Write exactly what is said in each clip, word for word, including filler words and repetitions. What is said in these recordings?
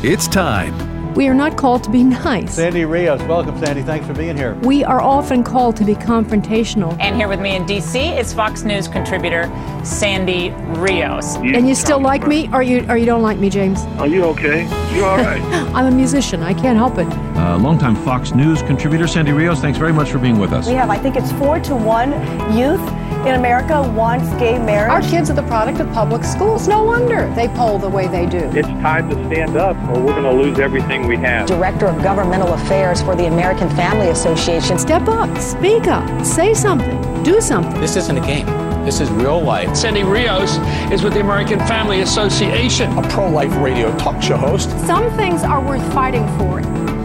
It's time. We are not called to be nice. Sandy Rios, welcome, Sandy. Thanks for being here. We are often called to be confrontational. And here with me in D C is Fox News contributor Sandy Rios. You and you still like me, or you or you don't like me, James? Are you okay? You all right? I'm a musician. I can't help it. Uh, longtime Fox News contributor Sandy Rios, thanks very much for being with us. We have, I think it's four to one youth in America wants gay marriage. Our kids are the product of public schools. No wonder they poll the way they do. It's time to stand up or we're going to lose everything we have. Director of Governmental Affairs for the American Family Association. Step up, speak up, say something, do something. This isn't a game. This is real life. Sandy Rios is with the American Family Association, a pro-life radio talk show host. Some things are worth fighting for.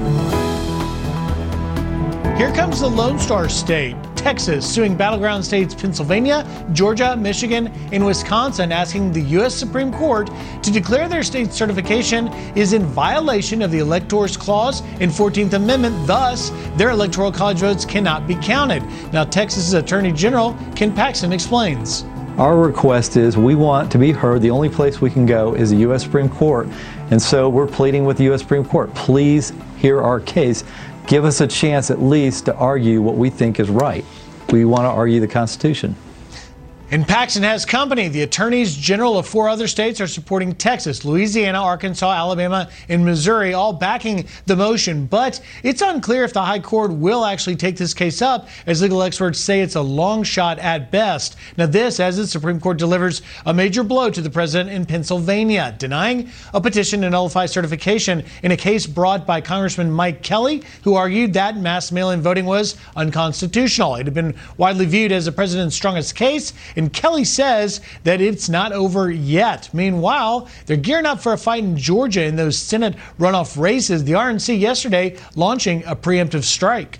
Here comes the Lone Star State, Texas, suing battleground states Pennsylvania, Georgia, Michigan, and Wisconsin, asking the U S Supreme Court to declare their state certification is in violation of the Electors Clause and fourteenth Amendment. Thus, their electoral college votes cannot be counted. Now, Texas's Attorney General Ken Paxton explains. Our request is we want to be heard. The only place we can go is the U S Supreme Court. And so we're pleading with the U S Supreme Court. Please hear our case. Give us a chance at least to argue what we think is right. We want to argue the Constitution. And Paxton has company. The attorneys general of four other states are supporting Texas, Louisiana, Arkansas, Alabama, and Missouri, all backing the motion. But it's unclear if the high court will actually take this case up, as legal experts say it's a long shot at best. Now this, as the Supreme Court delivers a major blow to the president in Pennsylvania, denying a petition to nullify certification in a case brought by Congressman Mike Kelly, who argued that mass mail-in voting was unconstitutional. It had been widely viewed as the president's strongest case. And Kelly says that it's not over yet. Meanwhile, they're gearing up for a fight in Georgia in those Senate runoff races. The R N C yesterday launching a preemptive strike.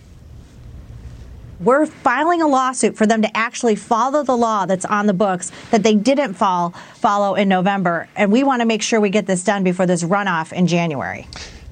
We're filing a lawsuit for them to actually follow the law that's on the books that they didn't follow, follow in November. And we want to make sure we get this done before this runoff in January.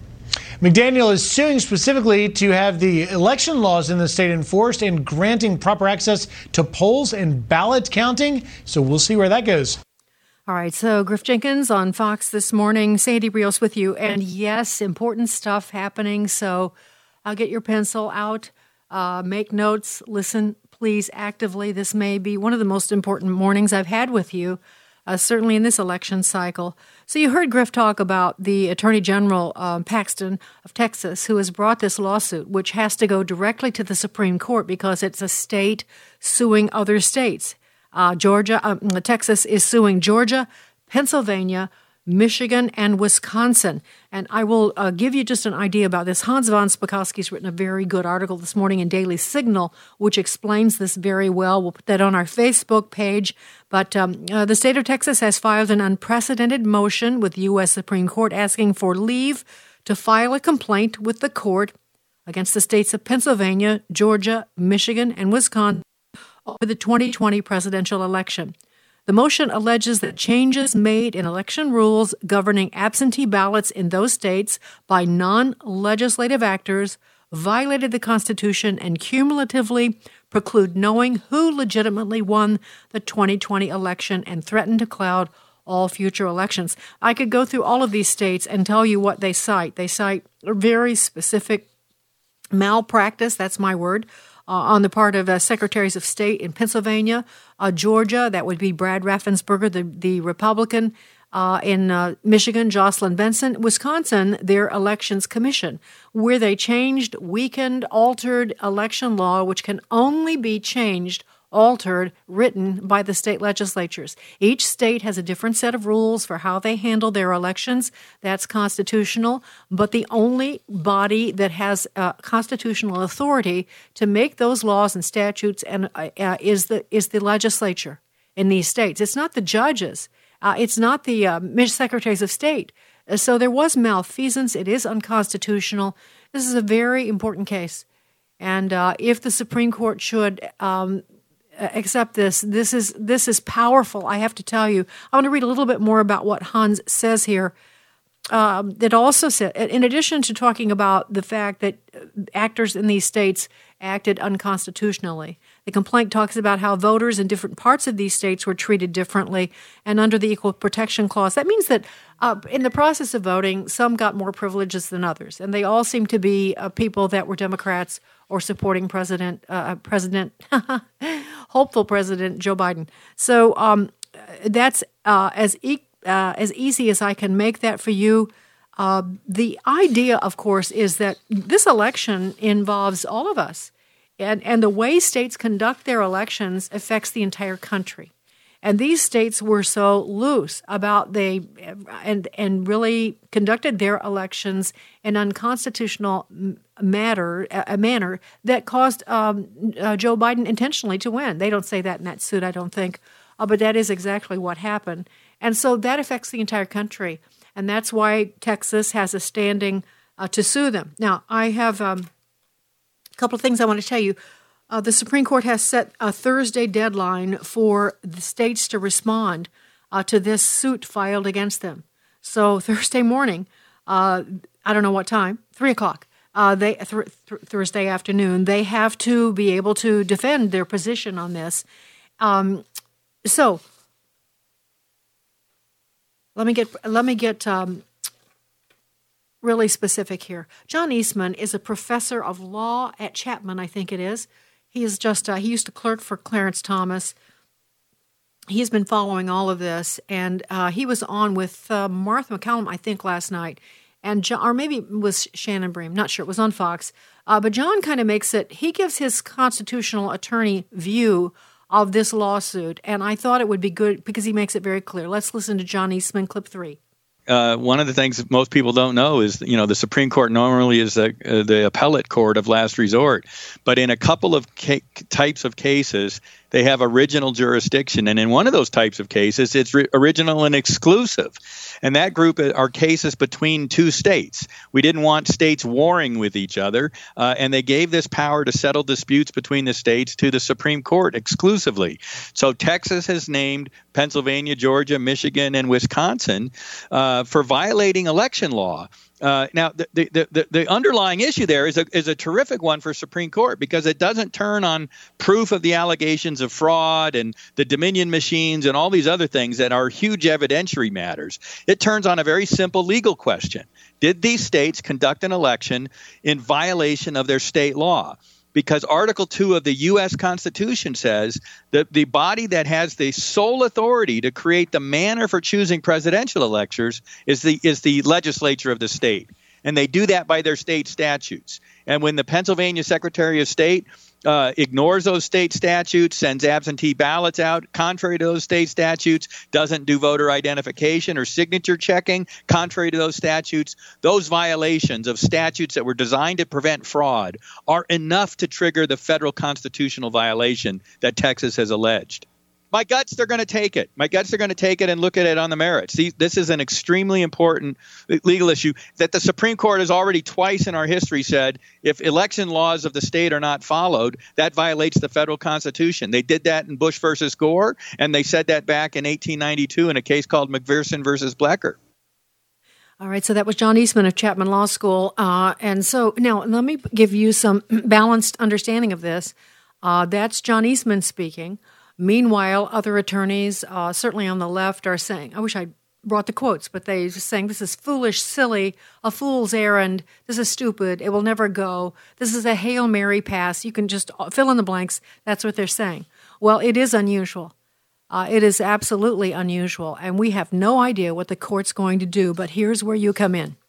McDaniel is suing specifically to have the election laws in the state enforced and granting proper access to polls and ballot counting. So we'll see where that goes. All right, so Griff Jenkins on Fox this morning, Sandy Rios with you. And yes, important stuff happening. So I'll get your pencil out, uh, make notes, listen, please, actively. This may be one of the most important mornings I've had with you, uh, certainly in this election cycle. So you heard Griff talk about the Attorney General um, Paxton of Texas, who has brought this lawsuit, which has to go directly to the Supreme Court because it's a state suing other states. Uh, Georgia, um, Texas is suing Georgia, Pennsylvania, Michigan, and Wisconsin. And I will uh, give you just an idea about this. Hans von Spakovsky's written a very good article this morning in Daily Signal, which explains this very well. We'll put that on our Facebook page. But um, uh, the state of Texas has filed an unprecedented motion with the U S Supreme Court asking for leave to file a complaint with the court against the states of Pennsylvania, Georgia, Michigan, and Wisconsin over the twenty twenty presidential election. The motion alleges that changes made in election rules governing absentee ballots in those states by non-legislative actors violated the Constitution and cumulatively preclude knowing who legitimately won the twenty twenty election and threaten to cloud all future elections. I could go through all of these states and tell you what they cite. They cite very specific malpractice, that's my word, Uh, on the part of uh, secretaries of state in Pennsylvania, uh, Georgia, that would be Brad Raffensperger, the, the Republican, uh, in uh, Michigan, Jocelyn Benson, Wisconsin, their elections commission, where they changed, weakened, altered election law, which can only be changed, altered, written by the state legislatures. Each state has a different set of rules for how they handle their elections. That's constitutional. But the only body that has uh, constitutional authority to make those laws and statutes and uh, uh, is the is the legislature in these states. It's not the judges. Uh, it's not the uh, secretaries of state. Uh, so there was malfeasance. It is unconstitutional. This is a very important case. And uh, if the Supreme Court should um, accept this, this is this is powerful, I have to tell you. I want to read a little bit more about what Hans says here. Um, that also said, in addition to talking about the fact that actors in these states acted unconstitutionally, The complaint talks about how voters in different parts of these states were treated differently, and under the Equal Protection Clause, that means that uh, in the process of voting, some got more privileges than others, and they all seem to be uh, people that were Democrats or supporting President, uh, President, hopeful President Joe Biden. So um, that's uh, as e- uh, as easy as I can make that for you. Uh, the idea, of course, is that this election involves all of us, and, and the way states conduct their elections affects the entire country. And these states were so loose about they and and really conducted their elections in unconstitutional matter a manner that caused um, uh, Joe Biden intentionally to win. They don't say that in that suit, I don't think, uh, but that is exactly what happened. And so that affects the entire country. And that's why Texas has a standing uh, to sue them. Now, I have um, a couple of things I want to tell you. Uh, the Supreme Court has set a Thursday deadline for the states to respond uh, to this suit filed against them. So Thursday morning, uh, I don't know what time, three o'clock, uh, they th- th- Thursday afternoon, they have to be able to defend their position on this. Um, so... Let me get let me get um, really specific here. John Eastman is a professor of law at Chapman, I think it is. He is just uh, he used to clerk for Clarence Thomas. He's been following all of this, and uh, he was on with uh, Martha McCallum, I think, last night, and John, or maybe it was Shannon Bream. Not sure. It was on Fox. Uh, but John kind of makes it. He gives his constitutional attorney view of this lawsuit, and I thought it would be good because he makes it very clear. Let's listen to John Eastman, clip three. Uh, one of the things that most people don't know is, you know, the Supreme Court normally is the, uh, the appellate court of last resort. But in a couple of ca- types of cases, they have original jurisdiction. And in one of those types of cases, it's re- original and exclusive. And that group are cases between two states. We didn't want states warring with each other, uh, and they gave this power to settle disputes between the states to the Supreme Court exclusively. So Texas has named Pennsylvania, Georgia, Michigan, and Wisconsin uh, for violating election law. Uh, now, the, the, the, the underlying issue there is a, is a terrific one for Supreme Court because it doesn't turn on proof of the allegations of fraud and the Dominion machines and all these other things that are huge evidentiary matters. It turns on a very simple legal question. Did these states conduct an election in violation of their state law? Because Article two of the U S Constitution says that the body that has the sole authority to create the manner for choosing presidential electors is the is the legislature of the state. And they do that by their state statutes. And when the Pennsylvania Secretary of State uh, ignores those state statutes, sends absentee ballots out, contrary to those state statutes, doesn't do voter identification or signature checking, contrary to those statutes, those violations of statutes that were designed to prevent fraud are enough to trigger the federal constitutional violation that Texas has alleged. My guts, they're going to take it. My guts, they're going to take it and look at it on the merits. See, this is an extremely important legal issue that the Supreme Court has already twice in our history said if election laws of the state are not followed, that violates the federal Constitution. They did that in Bush versus Gore, and they said that back in eighteen ninety-two in a case called McPherson versus Blecker. All right, so that was John Eastman of Chapman Law School. Uh, and so now let me give you some balanced understanding of this. Uh, that's John Eastman speaking. Meanwhile, other attorneys, uh, certainly on the left, are saying, I wish I brought the quotes, but they're just saying this is foolish, silly, a fool's errand, this is stupid, it will never go, this is a Hail Mary pass, you can just fill in the blanks. That's what they're saying. Well, it is unusual. Uh, it is absolutely unusual, and we have no idea what the court's going to do, but here's where you come in.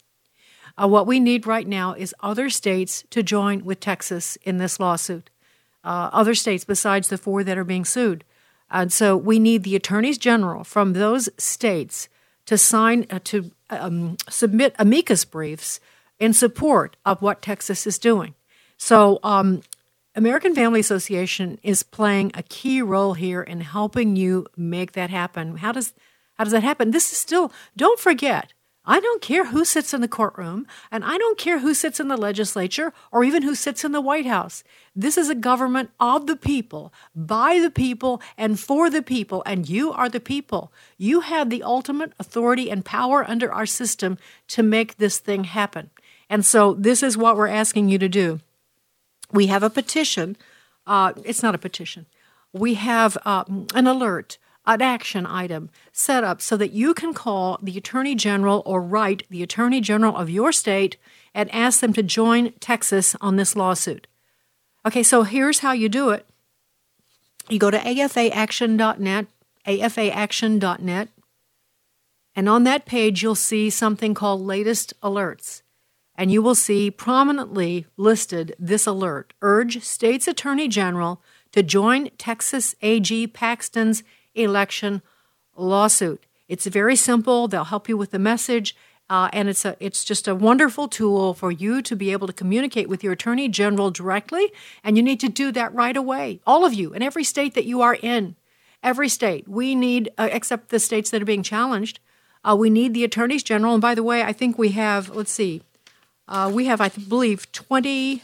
Uh, what we need right now is other states to join with Texas in this lawsuit. Uh, other states besides the four that are being sued. And so we need the attorneys general from those states to sign, uh, to um, submit amicus briefs in support of what Texas is doing. So um, American Family Association is playing a key role here in helping you make that happen. How does how does that happen? This is still, don't forget, I don't care who sits in the courtroom, and I don't care who sits in the legislature or even who sits in the White House. This is a government of the people, by the people, and for the people, and you are the people. You have the ultimate authority and power under our system to make this thing happen. And so this is what we're asking you to do. We have a petition Uh, it's not a petition. We have uh, an alert, an action item set up so that you can call the Attorney General or write the Attorney General of your state and ask them to join Texas on this lawsuit. Okay, so here's how you do it. You go to A F A action dot net, A F A action dot net, and on that page you'll see something called Latest Alerts. And you will see prominently listed this alert: urge state's Attorney General to join Texas A G Paxton's election lawsuit. It's very simple. They'll help you with the message, uh, and it's a it's just a wonderful tool for you to be able to communicate with your Attorney General directly, and you need to do that right away. All of you, in every state that you are in, every state. We need, uh, except the states that are being challenged, uh, we need the Attorneys General. And by the way, I think we have, let's see, uh, we have, I believe, twenty,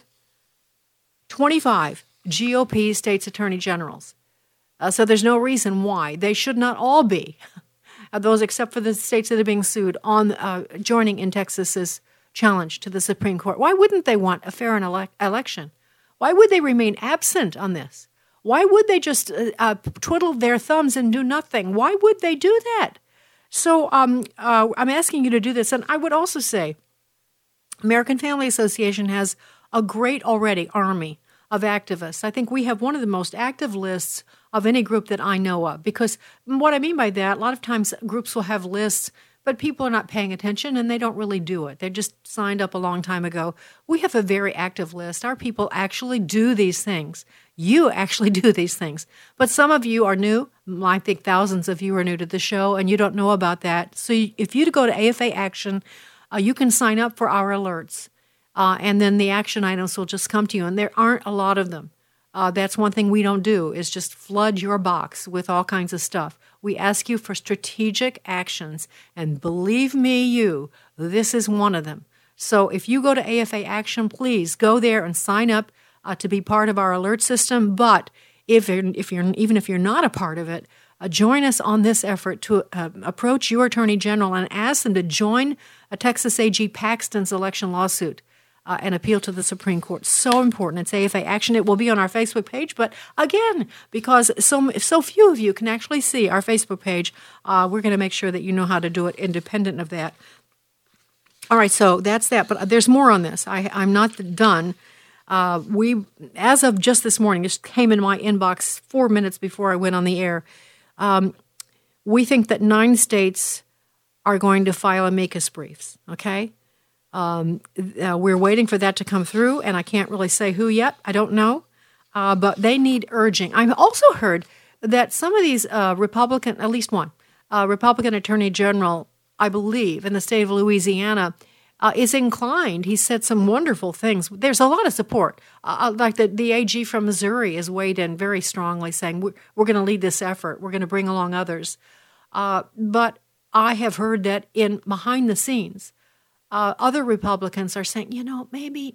twenty-five G O P states Attorney Generals. Uh, so there's no reason why they should not all be, those except for the states that are being sued, on uh, joining in Texas's challenge to the Supreme Court. Why wouldn't they want a fair and ele- election? Why would they remain absent on this? Why would they just uh, uh, twiddle their thumbs and do nothing? Why would they do that? So um, uh, I'm asking you to do this. And I would also say American Family Association has a great already army of activists. I think we have one of the most active lists of any group that I know of, because what I mean by that, a lot of times groups will have lists, but people are not paying attention and they don't really do it. They just signed up a long time ago. We have a very active list. Our people actually do these things. You actually do these things. But some of you are new. I think thousands of you are new to the show and you don't know about that. So if you go to A F A Action, uh, you can sign up for our alerts. Uh, and then the action items will just come to you. And there aren't a lot of them. Uh, that's one thing we don't do, is just flood your box with all kinds of stuff. We ask you for strategic actions. And believe me, you, this is one of them. So if you go to A F A Action, please go there and sign up uh, to be part of our alert system. But if you're, if you're even if you're not a part of it, uh, join us on this effort to uh, approach your Attorney General and ask them to join a Texas A G Paxton's election lawsuit. Uh, and appeal to the Supreme Court. So important. It's A F A Action. It will be on our Facebook page. But again, because so so few of you can actually see our Facebook page, uh, we're going to make sure that you know how to do it independent of that. All right, so that's that. But there's more on this. I, I'm not done. Uh, we, as of just this morning, this came in my inbox four minutes before I went on the air. Um, we think that nine states are going to file amicus briefs, okay? Um, uh, we're waiting for that to come through, and I can't really say who yet. I don't know. Uh, but they need urging. I've also heard that some of these uh, Republican, at least one, uh, Republican Attorney General, I believe, in the state of Louisiana, uh, is inclined. He said some wonderful things. There's a lot of support. Uh, like the, the A G from Missouri has weighed in very strongly, saying, we're, we're going to lead this effort. We're going to bring along others. Uh, but I have heard that in behind the scenes, Uh, other Republicans are saying, you know, maybe,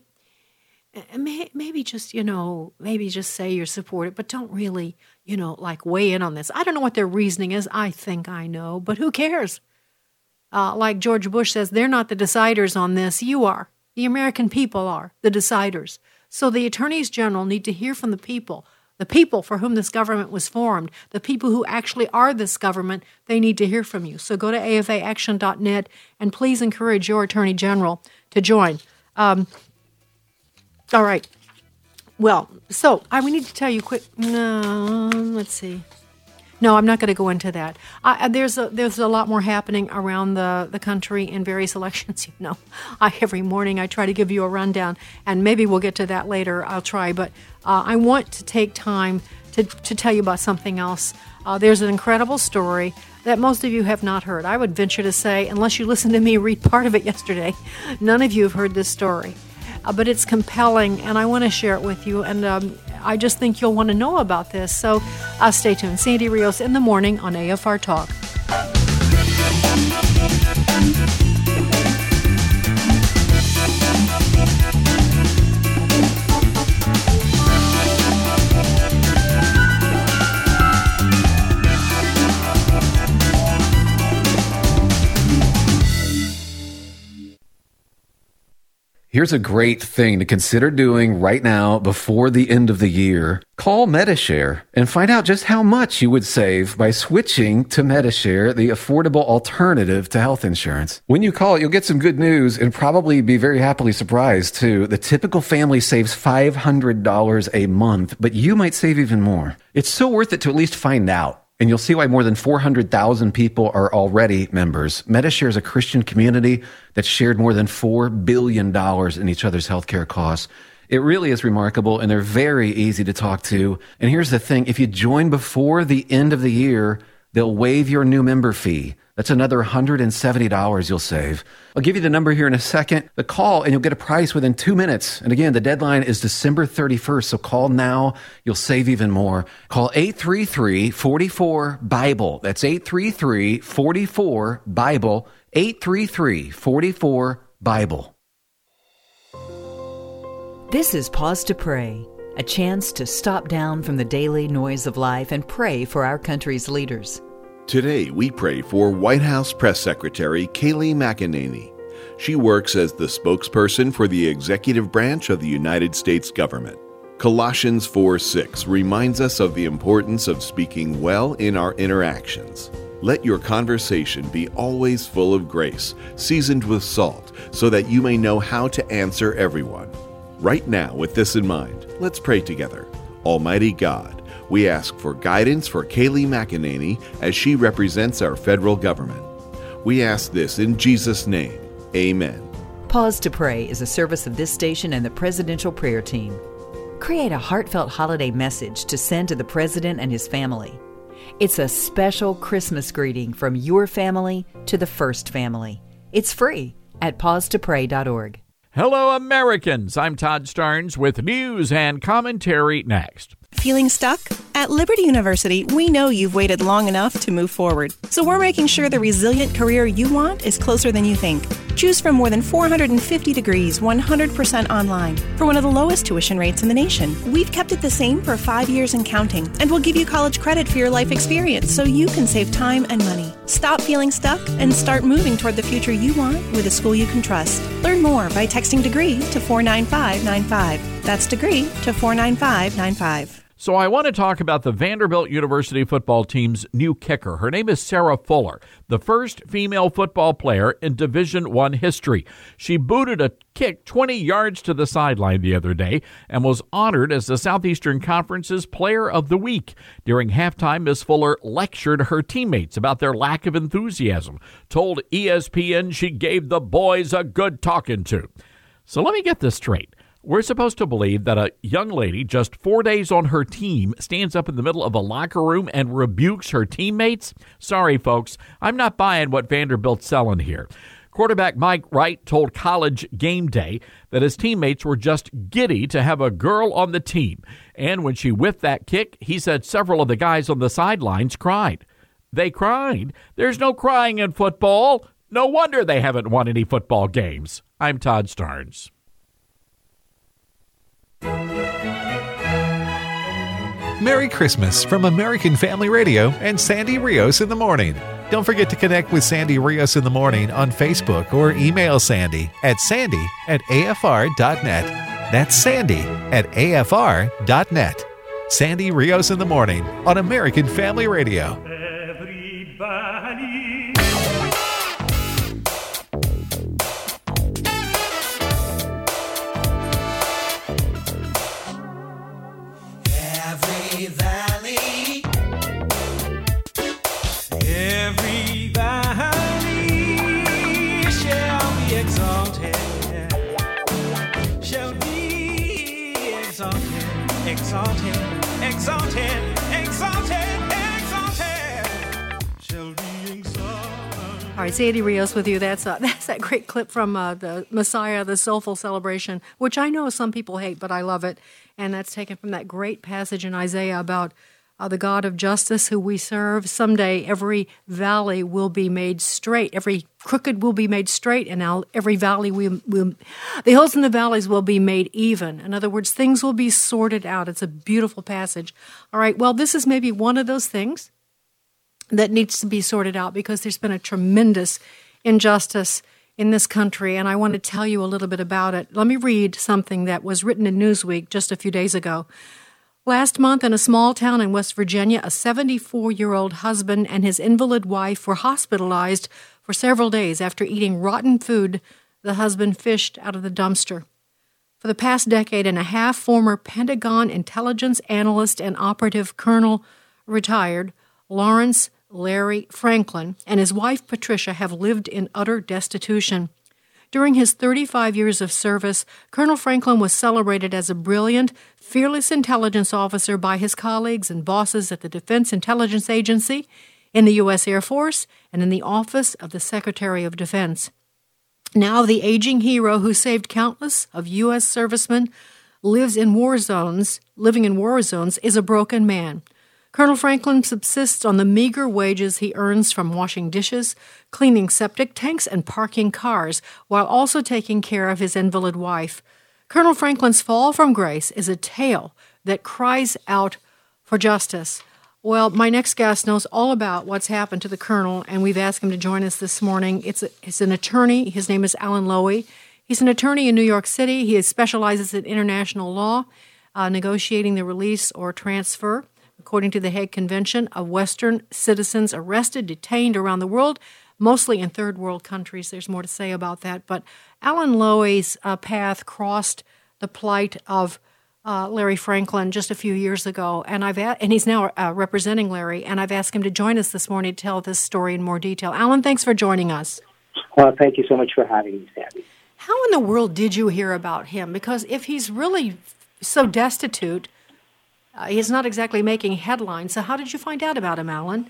may, maybe just, you know, maybe just say you're supportive, but don't really, you know, like weigh in on this. I don't know what their reasoning is. I think I know, but who cares? Uh, like George Bush says, they're not the deciders on this. You are. The American people are the deciders. So the attorneys general need to hear from the people. The people for whom this government was formed, the people who actually are this government, they need to hear from you. So go to A F A action dot net and please encourage your Attorney General to join. Um, all right. Well, so I we need to tell you quick. No, let's see. No, I'm not going to go into that. Uh, there's a, there's a lot more happening around the, the country in various elections. You know, I, every morning I try to give you a rundown, and maybe we'll get to that later. I'll try, but uh, I want to take time to, to tell you about something else. Uh, there's an incredible story that most of you have not heard. I would venture to say, unless you listened to me read part of it yesterday, none of you have heard this story. Uh, but it's compelling, and I want to share it with you, and um, I just think you'll want to know about this. So uh, stay tuned. Sandy Rios in the morning on A F R Talk. Here's a great thing to consider doing right now before the end of the year. Call Medi-Share and find out just how much you would save by switching to Medi-Share, the affordable alternative to health insurance. When you call, you'll get some good news and probably be very happily surprised, too. The typical family saves five hundred dollars a month, but you might save even more. It's so worth it to at least find out. And you'll see why more than four hundred thousand people are already members. Medi-Share is a Christian community that's shared more than four billion dollars in each other's healthcare costs. It really is remarkable, and they're very easy to talk to. And here's the thing. If you join before the end of the year, they'll waive your new member fee. That's another one hundred seventy dollars you'll save. I'll give you the number here in a second. The call, and you'll get a price within two minutes. And again, the deadline is December thirty-first, so call now. You'll save even more. Call eight three three, four four, BIBLE. That's eight three three, four four, BIBLE. eight three three, four four, BIBLE. This is Pause to Pray, a chance to stop down from the daily noise of life and pray for our country's leaders. Today, we pray for White House Press Secretary Kayleigh McEnany. She works as the spokesperson for the executive branch of the United States government. Colossians four six reminds us of the importance of speaking well in our interactions. Let your conversation be always full of grace, seasoned with salt, so that you may know how to answer everyone. Right now, with this in mind, let's pray together. Almighty God, we ask for guidance for Kayleigh McEnany as she represents our federal government. We ask this in Jesus' name. Amen. Pause to Pray is a service of this station and the Presidential Prayer Team. Create a heartfelt holiday message to send to the President and his family. It's a special Christmas greeting from your family to the First Family. It's free at pause to pray dot org. Hello, Americans. I'm Todd Starnes with news and commentary next. Feeling stuck? At Liberty University, we know you've waited long enough to move forward. So we're making sure the resilient career you want is closer than you think. Choose from more than four hundred fifty degrees, one hundred percent online, for one of the lowest tuition rates in the nation. We've kept it the same for five years and counting, and we'll give you college credit for your life experience so you can save time and money. Stop feeling stuck and start moving toward the future you want with a school you can trust. Learn more by texting DEGREE to four nine five nine five. That's DEGREE to four nine five nine five. So I want to talk about the Vanderbilt University football team's new kicker. Her name is Sarah Fuller, the first female football player in Division One history. She booted a kick twenty yards to the sideline the other day and was honored as the Southeastern Conference's Player of the Week. During halftime, Miz Fuller lectured her teammates about their lack of enthusiasm, told E S P N she gave the boys a good talking to. So let me get this straight. We're supposed to believe that a young lady just four days on her team stands up in the middle of a locker room and rebukes her teammates? Sorry, folks, I'm not buying what Vanderbilt's selling here. Quarterback Mike Wright told College Game Day that his teammates were just giddy to have a girl on the team. And when she whiffed that kick, he said several of the guys on the sidelines cried. They cried? There's no crying in football. No wonder they haven't won any football games. I'm Todd Starnes. Merry Christmas from American Family Radio and Sandy Rios in the Morning. Don't forget to connect with Sandy Rios in the Morning on Facebook or email Sandy at sandy at a f r dot net. That's Sandy at a f r dot net. Sandy Rios in the Morning on American Family Radio. Everybody. Every valley, every valley shall be exalted, shall be exalted, exalted, exalted, exalted, exalted, shall be exalted. All right, Sandy Rios with you. That's uh, that's that great clip from uh, the Messiah, the Soulful Celebration, which I know some people hate, but I love it. And that's taken from that great passage in Isaiah about uh, the God of justice who we serve. Someday every valley will be made straight. Every crooked will be made straight, and now every valley will, will, the hills and the valleys will be made even. In other words, things will be sorted out. It's a beautiful passage. All right, well, this is maybe one of those things that needs to be sorted out because there's been a tremendous injustice in this country, and I want to tell you a little bit about it. Let me read something that was written in Newsweek just a few days ago. Last month, in a small town in West Virginia, a seventy-four-year-old husband and his invalid wife were hospitalized for several days after eating rotten food the husband fished out of the dumpster. For the past decade and a half, former Pentagon intelligence analyst and operative colonel retired Lawrence Larry Franklin and his wife Patricia have lived in utter destitution. During his thirty-five years of service, Colonel Franklin was celebrated as a brilliant, fearless intelligence officer by his colleagues and bosses at the Defense Intelligence Agency, in the U S Air Force, and in the Office of the Secretary of Defense. Now the aging hero who saved countless of U S servicemen lives in war zones, living in war zones, is a broken man. Colonel Franklin subsists on the meager wages he earns from washing dishes, cleaning septic tanks, and parking cars, while also taking care of his invalid wife. Colonel Franklin's fall from grace is a tale that cries out for justice. Well, my next guest knows all about what's happened to the colonel, and we've asked him to join us this morning. It's, a, it's an attorney. His name is Alan Lowy. He's an attorney in New York City. He specializes in international law, uh, negotiating the release or transfer, according to the Hague Convention, of Western citizens arrested, detained around the world, mostly in third world countries. There's more to say about that. But Alan Lowy's uh, path crossed the plight of Uh, Larry Franklin just a few years ago, and I've a- and he's now uh, representing Larry, and I've asked him to join us this morning to tell this story in more detail. Alan, thanks for joining us. Well, thank you so much for having me, Sandy. How in the world did you hear about him? Because if he's really so destitute, uh, he's not exactly making headlines. So how did you find out about him, Alan?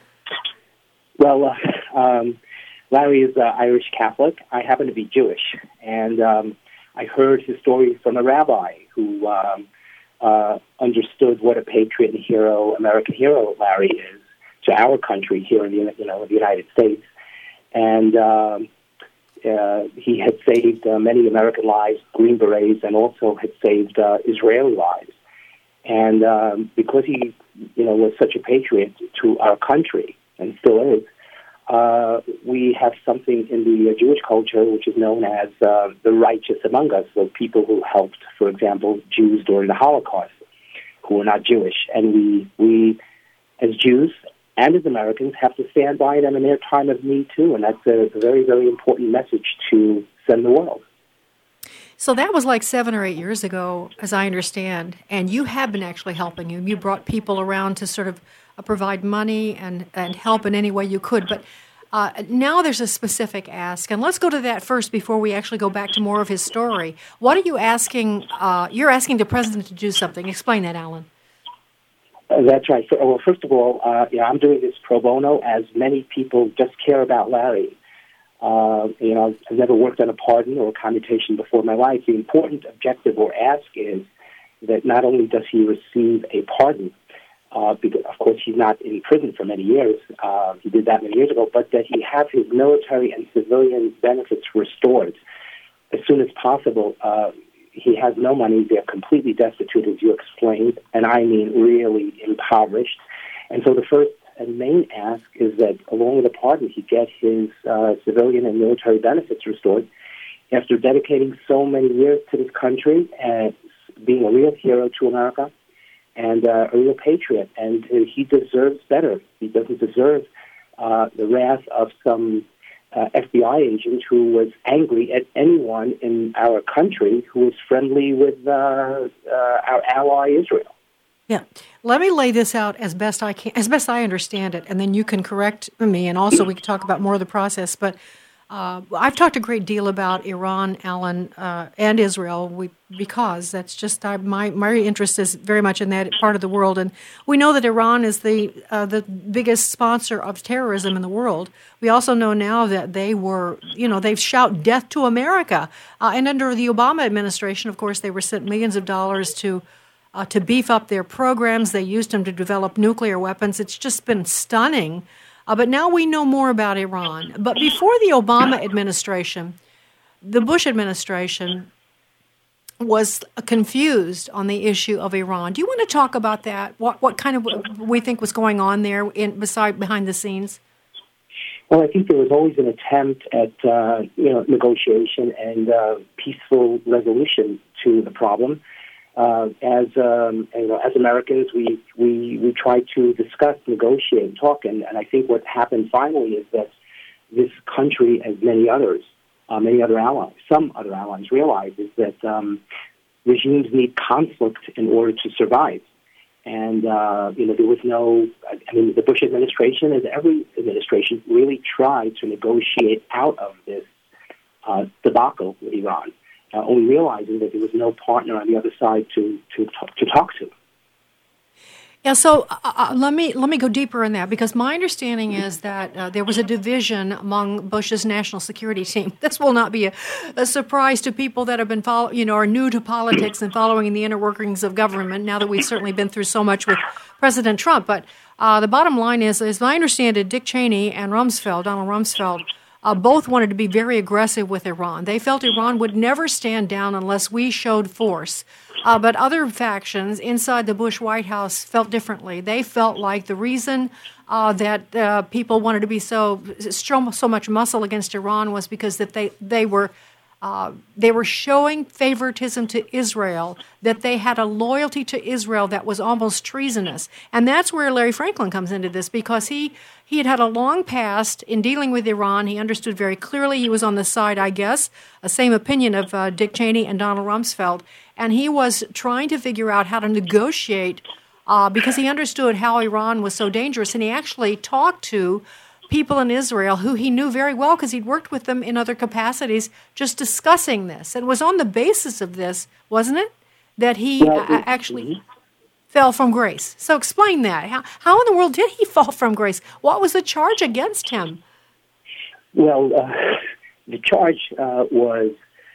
Well, uh, um, Larry is uh, Irish Catholic. I happen to be Jewish, and um, I heard his story from a rabbi who um, uh, understood what a patriot and hero, American hero Larry is to our country here in the, you know, the United States. And um, uh, he had saved uh, many American lives, Green Berets, and also had saved uh, Israeli lives. And um, because he, you know, was such a patriot to our country, and still is, Uh, we have something in the uh, Jewish culture which is known as uh, the righteous among us, so people who helped, for example, Jews during the Holocaust, who were not Jewish. And we, we as Jews and as Americans, have to stand by them in their time of need, too, and that's a very, very important message to send the world. So that was like seven or eight years ago, as I understand, and you have been actually helping him. You brought people around to sort of uh, provide money and, and help in any way you could. But uh, now there's a specific ask, and let's go to that first before we actually go back to more of his story. What are you asking? Uh, you're asking the president to do something. Explain that, Alan. Uh, that's right. So, well, first of all, uh, yeah, I'm doing this pro bono, as many people just care about Larry. Uh, you know, I've never worked on a pardon or a commutation before in my life. The important objective or ask is that not only does he receive a pardon, uh, because of course he's not in prison for many years, uh, he did that many years ago, but that he have his military and civilian benefits restored as soon as possible. Uh, he has no money. They're completely destitute, as you explained, and I mean really impoverished. And so the first and main ask is that along with the pardon, he get his uh, civilian and military benefits restored after dedicating so many years to this country and being a real hero to America and uh, a real patriot. And uh, he deserves better. He doesn't deserve uh, the wrath of some uh, F B I agent who was angry at anyone in our country who was friendly with uh, uh, our ally Israel. Yeah. Let me lay this out as best I can, as best I understand it, and then you can correct me, and also we can talk about more of the process. But uh, I've talked a great deal about Iran, Alan, uh, and Israel, we, because that's just uh, my my interest is very much in that part of the world, and we know that Iran is the uh, the biggest sponsor of terrorism in the world. We also know now that they were, you know, they've shouted death to America, uh, and under the Obama administration, of course, they were sent millions of dollars to. Uh, to beef up their programs. They used them to develop nuclear weapons. It's just been stunning. Uh, but now we know more about Iran. But before the Obama administration, the Bush administration was confused on the issue of Iran. Do you want to talk about that? What what kind of we think was going on there in beside behind the scenes? Well, I think there was always an attempt at uh, you know negotiation and uh, peaceful resolution to the problem. Uh, as um, you know, as Americans, we we we try to discuss, negotiate, talk, and, and I think what happened finally is that this country, as many others, uh, many other allies, some other allies, realize is that um, regimes need conflict in order to survive. And, uh, you know, there was no, I mean, the Bush administration, as every administration, really tried to negotiate out of this uh, debacle with Iran, uh, only realizing that there was no partner on the other side to, to, to talk to. Yeah, so uh, let me let me go deeper in that, because my understanding is that uh, there was a division among Bush's national security team. This will not be a, a surprise to people that have been follow, you know, are new to politics and following the inner workings of government. Now that we've certainly been through so much with President Trump, but uh, the bottom line is, as I understand it, Dick Cheney and Rumsfeld, Donald Rumsfeld, uh, both wanted to be very aggressive with Iran. They felt Iran would never stand down unless we showed force. Uh, but other factions inside the Bush White House felt differently. They felt like the reason uh, that uh, people wanted to be so so much muscle against Iran was because that they they were uh, they were showing favoritism to Israel, that they had a loyalty to Israel that was almost treasonous. And that's where Larry Franklin comes into this, because he he had had a long past in dealing with Iran. He understood very clearly. He was on the side, I guess, a same opinion of uh, Dick Cheney and Donald Rumsfeld. And he was trying to figure out how to negotiate uh, because he understood how Iran was so dangerous. And he actually talked to people in Israel who he knew very well because he'd worked with them in other capacities, just discussing this. And it was on the basis of this, wasn't it, that he well, uh, actually mm-hmm. fell from grace. So explain that. How, how in the world did he fall from grace? What was the charge against him? Well, uh, the charge uh, was...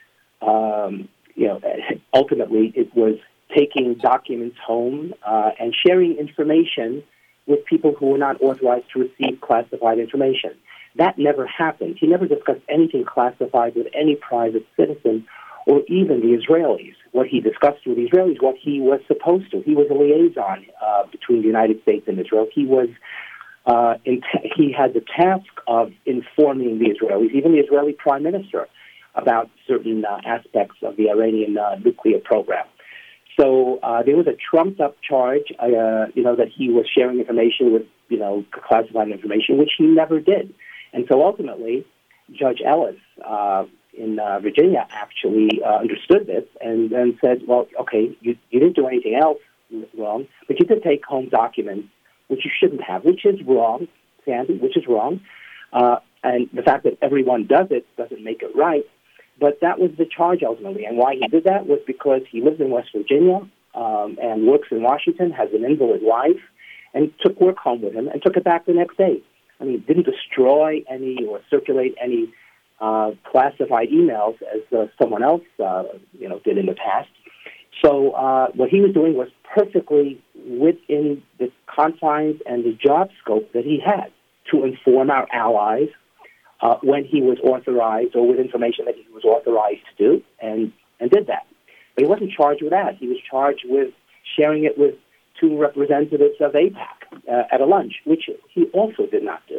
Um, You know, ultimately, it was taking documents home uh, and sharing information with people who were not authorized to receive classified information. That never happened. He never discussed anything classified with any private citizen or even the Israelis. What he discussed with the Israelis, what he was supposed to. He was a liaison uh, between the United States and Israel. He was uh, in t- he had the task of informing the Israelis, even the Israeli prime minister, about certain uh, aspects of the Iranian uh, nuclear program. So uh, there was a trumped-up charge, uh, you know, that he was sharing information with, you know, classified information, which he never did. And so ultimately, Judge Ellis uh, in uh, Virginia actually uh, understood this and then said, well, okay, you, you didn't do anything else wrong, but you did take home documents, which you shouldn't have, which is wrong, Sandy, which is wrong. Uh, and the fact that everyone does it doesn't make it right. But that was the charge ultimately. And why he did that was because he lives in West Virginia um, and works in Washington, has an invalid wife, and took work home with him and took it back the next day. I mean, didn't destroy any or circulate any uh, classified emails as uh, someone else, uh, you know, did in the past. So uh, what he was doing was perfectly within the confines and the job scope that he had to inform our allies Uh, when he was authorized or with information that he was authorized to do, and, and did that. But he wasn't charged with that. He was charged with sharing it with two representatives of AIPAC uh, at a lunch, which he also did not do.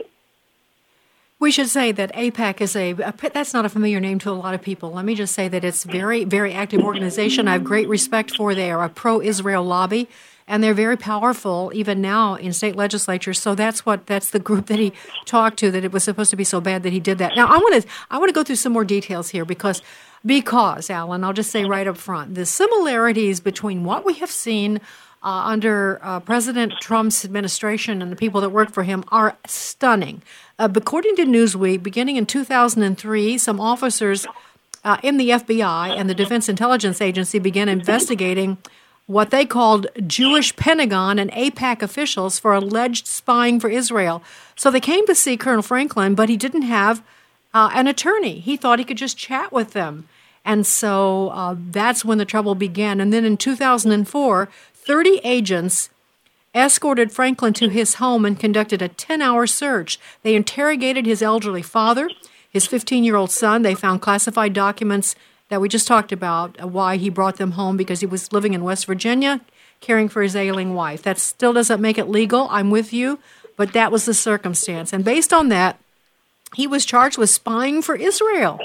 We should say that AIPAC is a, a, that's not a familiar name to a lot of people. Let me just say that it's a very, very active organization. I have great respect for. They are a pro-Israel lobby, and they're very powerful even now in state legislatures. So that's what that's the group that he talked to, that it was supposed to be so bad that he did that. Now, I want to I want to go through some more details here because, because Alan, I'll just say right up front, the similarities between what we have seen uh, under uh, President Trump's administration and the people that work for him are stunning. Uh, according to Newsweek, beginning in two thousand three, some officers uh, in the F B I and the Defense Intelligence Agency began investigating what they called Jewish Pentagon and AIPAC officials for alleged spying for Israel. So they came to see Colonel Franklin, but he didn't have uh, an attorney. He thought he could just chat with them. And so uh, that's when the trouble began. And then in two thousand four, thirty agents escorted Franklin to his home and conducted a ten-hour search. They interrogated his elderly father, his fifteen-year-old son. They found classified documents that we just talked about, uh, why he brought them home, because he was living in West Virginia, caring for his ailing wife. That still doesn't make it legal. I'm with you, but that was the circumstance. And based on that, he was charged with spying for Israel.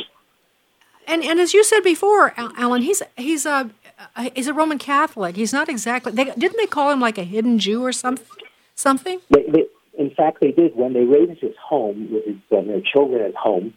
And and as you said before, Alan, he's he's a he's a Roman Catholic. He's not exactly. They, didn't they call him like a hidden Jew or some something? They, they, in fact, they did. When they raided his home with his uh, their children at home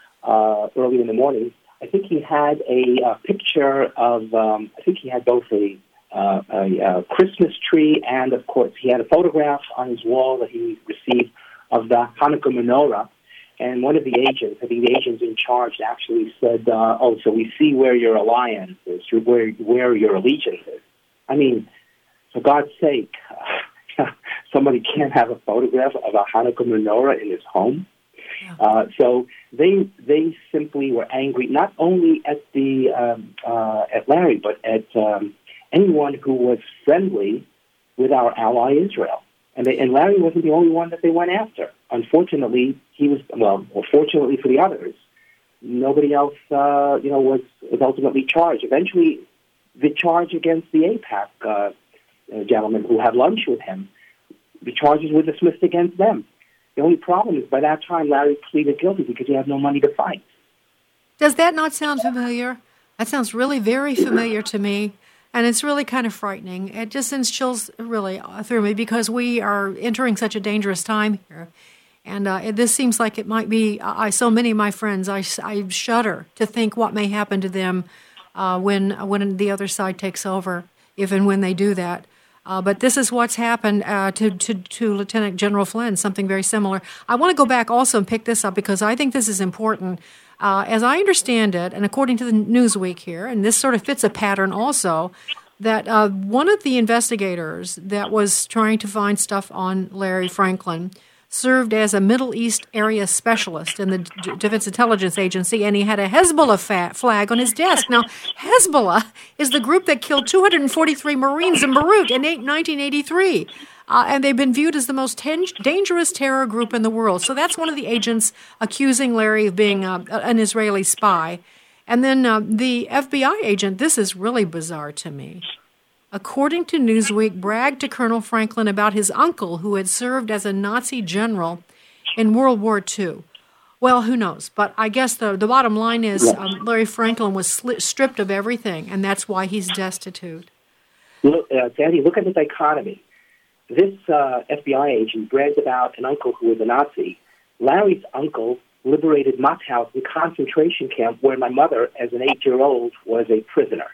uh, early in the morning, I think he had a, a picture of. Um, I think he had both a, uh, a, a Christmas tree and, of course, he had a photograph on his wall that he received of the Hanukkah menorah. And one of the agents, I think the agents in charge, actually said, uh, "Oh, so we see where your alliance is, where where your allegiance is." I mean, for God's sake, uh, somebody can't have a photograph of a Hanukkah menorah in his home. Uh, so they they simply were angry, not only at the um, uh, at Larry, but at um, anyone who was friendly with our ally Israel. And, they, and Larry wasn't the only one that they went after. Unfortunately, he was, well, or fortunately for the others, nobody else, uh, you know, was, was ultimately charged. Eventually, the charge against the AIPAC uh, uh, gentleman who had lunch with him, the charges were dismissed against them. The only problem is by that time, Larry pleaded guilty because he had no money to fight. Does that not sound familiar? That sounds really very familiar to me. And it's really kind of frightening. It just sends chills really through me because we are entering such a dangerous time here. And uh, it, this seems like it might be, I so many of my friends, I, I shudder to think what may happen to them uh, when when the other side takes over, if and when they do that. Uh, but this is what's happened uh, to, to, to Lieutenant General Flynn, something very similar. I want to go back also and pick this up because I think this is important. Uh, as I understand it, and according to the Newsweek here, and this sort of fits a pattern also, that uh, one of the investigators that was trying to find stuff on Larry Franklin served as a Middle East area specialist in the D- Defense Intelligence Agency, and he had a Hezbollah fa- flag on his desk. Now, Hezbollah is the group that killed two hundred forty-three Marines in Beirut in nineteen eighty-three. Uh, and they've been viewed as the most ten- dangerous terror group in the world. So that's one of the agents accusing Larry of being uh, an Israeli spy. And then uh, the F B I agent, this is really bizarre to me, according to Newsweek, bragged to Colonel Franklin about his uncle who had served as a Nazi general in World War Two. Well, who knows? But I guess the, the bottom line is um, Larry Franklin was sli- stripped of everything, and that's why he's destitute. Look, uh, Daddy, look at the dichotomy. This uh, F B I agent bragged about an uncle who was a Nazi. Larry's uncle liberated Mauthausen the concentration camp where my mother, as an eight-year-old, was a prisoner.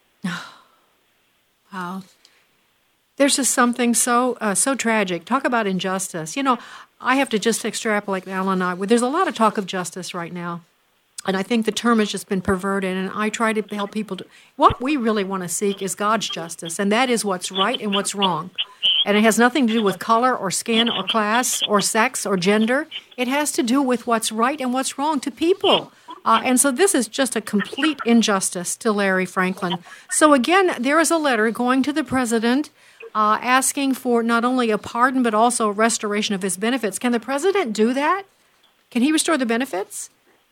Wow. There's just something so uh, so tragic. Talk about injustice. You know, I have to just extrapolate, Alan and I. There's a lot of talk of justice right now. And I think the term has just been perverted, and I try to help people to... What we really want to seek is God's justice, and that is what's right and what's wrong. And it has nothing to do with color or skin or class or sex or gender. It has to do with what's right and what's wrong to people. Uh, and so this is just a complete injustice to Larry Franklin. So again, there is a letter going to the president uh, asking for not only a pardon but also a restoration of his benefits. Can the president do that? Can he restore the benefits?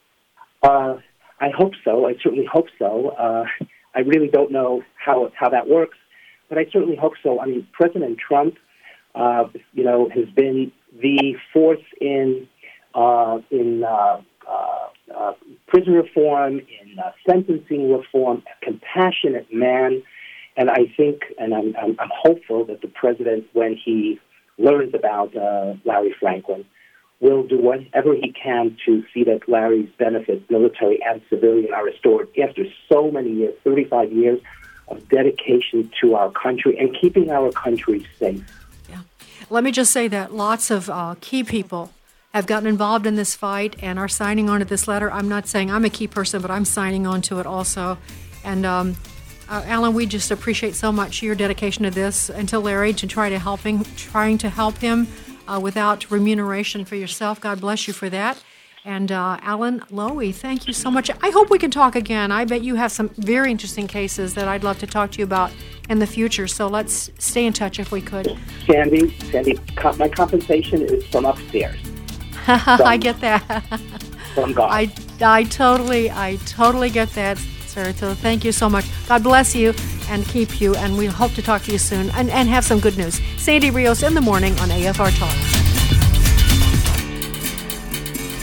Uh, I hope so. I certainly hope so. Uh, I really don't know how how that works, but I certainly hope so. I mean, President Trump, uh, you know, has been the force in uh, in uh, uh, uh, prison reform, in uh, sentencing reform, a compassionate man, and I think, and I'm, I'm, I'm hopeful that the president, when he learns about uh, Larry Franklin, will do whatever he can to see that Larry's benefits, military and civilian, are restored after so many years, thirty-five years of dedication to our country and keeping our country safe. Yeah. Let me just say that lots of uh, key people have gotten involved in this fight and are signing on to this letter. I'm not saying I'm a key person, but I'm signing on to it also. And um, uh, Alan, we just appreciate so much your dedication to this and to Larry to try to help him, trying to help him Uh, without remuneration for yourself. God bless you for that. And uh, Alan Lowy, thank you so much. I hope we can talk again. I bet you have some very interesting cases that I'd love to talk to you about in the future. So let's stay in touch if we could. Sandy, Sandy, co- my compensation is from upstairs. From, I get that. From God. I, I totally, I totally get that, sir. So thank you so much. God bless you and keep you, and we hope to talk to you soon and, and have some good news. Sandy Rios in the morning on A F R Talk.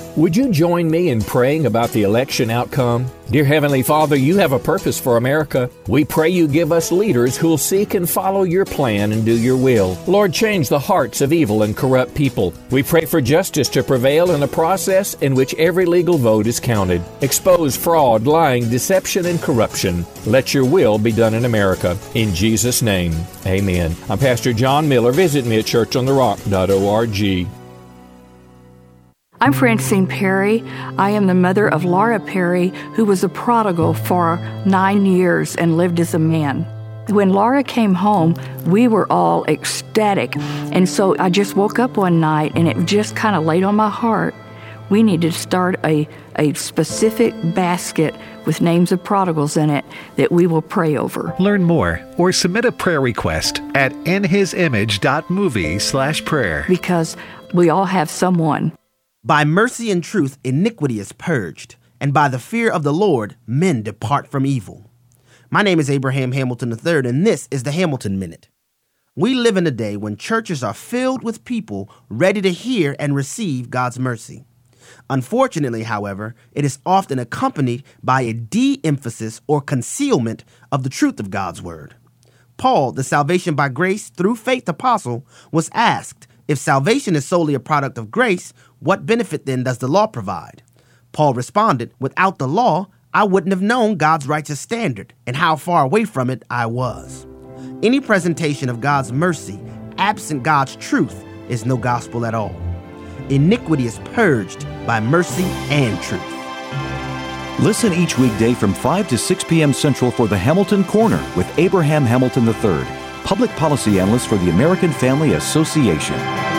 Would you join me in praying about the election outcome? Dear Heavenly Father, you have a purpose for America. We pray you give us leaders who will seek and follow your plan and do your will. Lord, change the hearts of evil and corrupt people. We pray for justice to prevail in a process in which every legal vote is counted. Expose fraud, lying, deception, and corruption. Let your will be done in America. In Jesus' name, amen. I'm Pastor John Miller. Visit me at church on the rock dot org. I'm Francine Perry. I am the mother of Laura Perry, who was a prodigal for nine years and lived as a man. When Laura came home, we were all ecstatic. And so I just woke up one night and it just kind of laid on my heart. We need to start a, a specific basket with names of prodigals in it that we will pray over. Learn more or submit a prayer request at inhisimage.movie slash prayer. Because we all have someone. By mercy and truth, iniquity is purged, and by the fear of the Lord, men depart from evil. My name is Abraham Hamilton the third, and this is the Hamilton Minute. We live in a day when churches are filled with people ready to hear and receive God's mercy. Unfortunately, however, it is often accompanied by a de-emphasis or concealment of the truth of God's word. Paul, the salvation by grace through faith apostle, was asked, if salvation is solely a product of grace, what benefit then does the law provide? Paul responded, without the law, I wouldn't have known God's righteous standard and how far away from it I was. Any presentation of God's mercy, absent God's truth, is no gospel at all. Iniquity is purged by mercy and truth. Listen each weekday from five to six p.m. Central for the Hamilton Corner with Abraham Hamilton the third, public policy analyst for the American Family Association.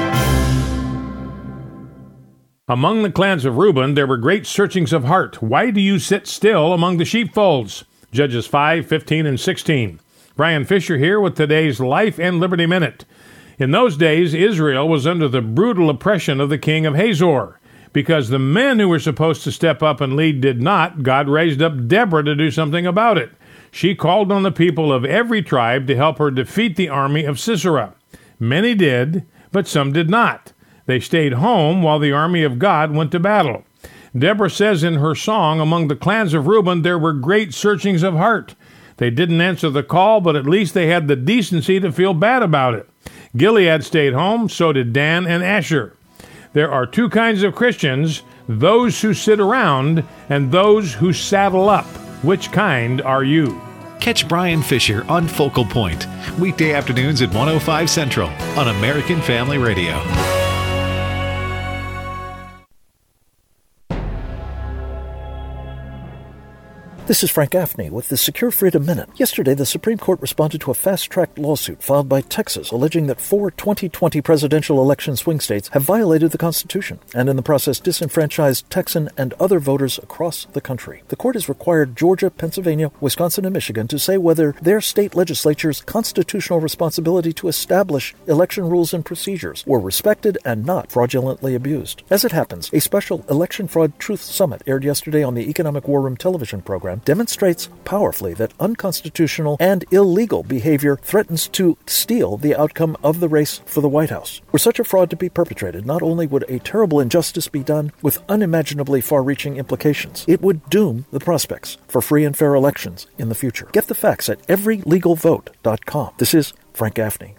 Among the clans of Reuben, there were great searchings of heart. Why do you sit still among the sheepfolds? Judges five, fifteen, and sixteen. Brian Fisher here with today's Life and Liberty Minute. In those days, Israel was under the brutal oppression of the king of Hazor. Because the men who were supposed to step up and lead did not, God raised up Deborah to do something about it. She called on the people of every tribe to help her defeat the army of Sisera. Many did, but some did not. They stayed home while the army of God went to battle. Deborah says in her song, among the clans of Reuben, there were great searchings of heart. They didn't answer the call, but at least they had the decency to feel bad about it. Gilead stayed home, so did Dan and Asher. There are two kinds of Christians, those who sit around and those who saddle up. Which kind are you? Catch Brian Fisher on Focal Point, weekday afternoons at one oh five Central on American Family Radio. This is Frank Gaffney with the Secure Freedom Minute. Yesterday, the Supreme Court responded to a fast-track lawsuit filed by Texas alleging that four twenty twenty presidential election swing states have violated the Constitution and in the process disenfranchised Texan and other voters across the country. The court has required Georgia, Pennsylvania, Wisconsin, and Michigan to say whether their state legislatures' constitutional responsibility to establish election rules and procedures were respected and not fraudulently abused. As it happens, a special Election Fraud Truth Summit aired yesterday on the Economic War Room television program demonstrates powerfully that unconstitutional and illegal behavior threatens to steal the outcome of the race for the White House. Were such a fraud to be perpetrated, not only would a terrible injustice be done with unimaginably far-reaching implications, it would doom the prospects for free and fair elections in the future. Get the facts at every legal vote dot com. This is Frank Gaffney.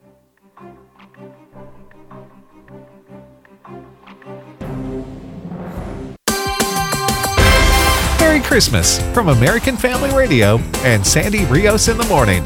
Merry Christmas from American Family Radio and Sandy Rios in the Morning.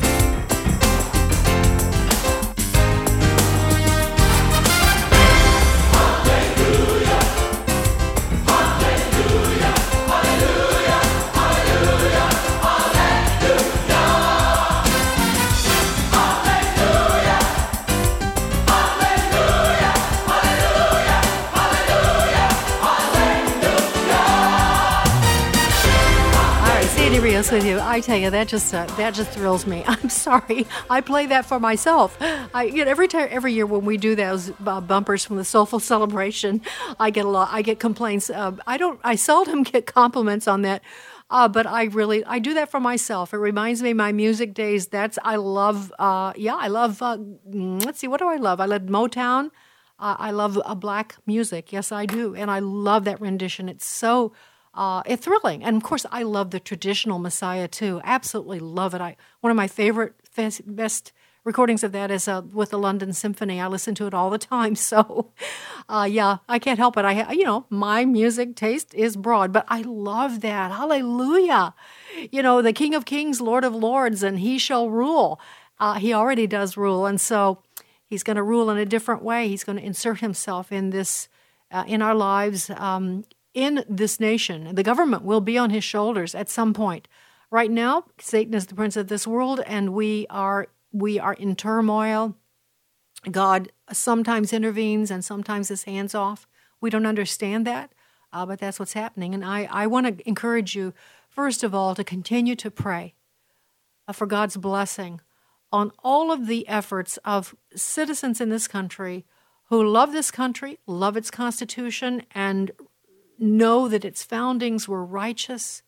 With you, I tell you that just uh, that just thrills me. I'm sorry, I play that for myself. I you know, every time, every year when we do those uh, bumpers from the Soulful Celebration, I get a lot. I get complaints. Uh, I don't. I seldom get compliments on that, uh, but I really I do that for myself. It reminds me of my music days. That's I love. Uh, yeah, I love. Uh, let's see, what do I love? I love Motown. Uh, I love uh, black music. Yes, I do. And I love that rendition. It's so uh, it's thrilling. And, of course, I love the traditional Messiah, too. Absolutely love it. I One of my favorite, best recordings of that is uh, with the London Symphony. I listen to it all the time. So, uh, yeah, I can't help it. I, you know, my music taste is broad, but I love that. Hallelujah. You know, the King of Kings, Lord of Lords, and he shall rule. Uh, he already does rule. And so he's going to rule in a different way. He's going to insert himself in this, uh, in our lives, um, in this nation. The government will be on his shoulders at some point. Right now, Satan is the prince of this world, and we are we are in turmoil. God sometimes intervenes and sometimes is hands off. We don't understand that, uh, but that's what's happening. And I, I want to encourage you, first of all, to continue to pray uh, for God's blessing on all of the efforts of citizens in this country who love this country, love its Constitution, and know that its foundings were righteous,